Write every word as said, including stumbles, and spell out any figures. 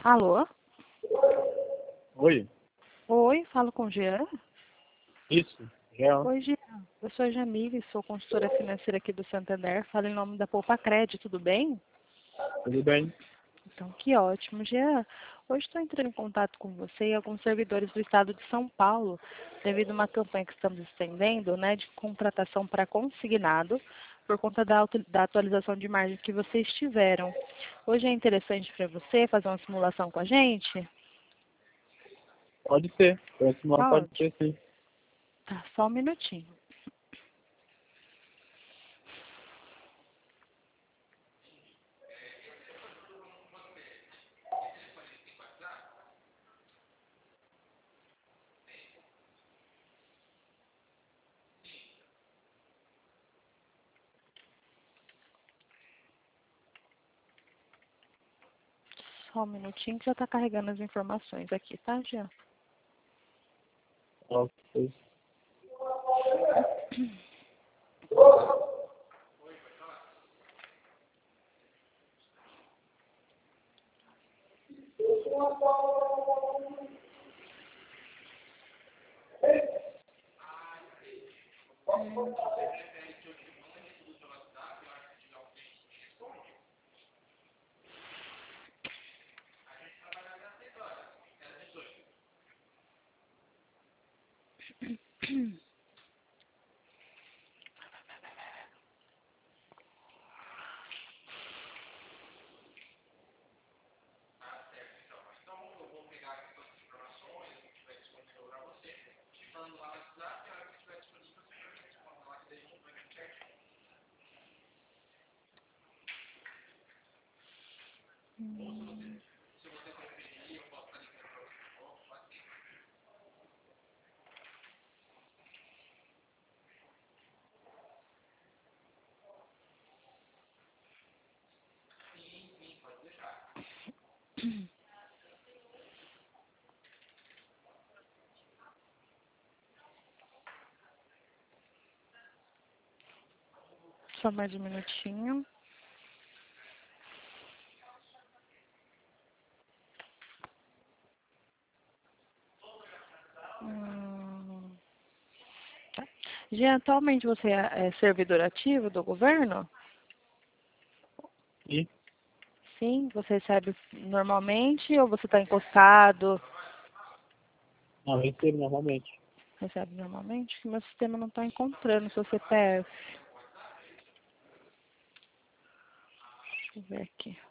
Alô? Oi, Oi, falo com o Jean. isso, já, Oi, Jean. Eu sou a Jamile, sou consultora financeira aqui do Santander. Falo em nome da Poupa Crédito, tudo bem? tudo bem? Então, que ótimo. Jean, hoje estou entrando em contato com você e alguns servidores do estado de São Paulo, devido a uma campanha que estamos estendendo, né, de contratação para consignado, por conta da, auto- da atualização de margem que vocês tiveram. Hoje é interessante para você fazer uma simulação com a gente? Pode ser, próximo Tá pode ótimo. ser sim. Tá, só um minutinho. Só um minutinho que já está carregando as informações aqui, tá, Jean? Ok. Só mais um minutinho. Hum, tá. Jean, atualmente você é é servidor ativo do governo? E, Sim, você recebe normalmente ou você está encostado? não, recebo normalmente. Recebe normalmente? Meu sistema não está encontrando seu C P F. Deixa eu ver aqui.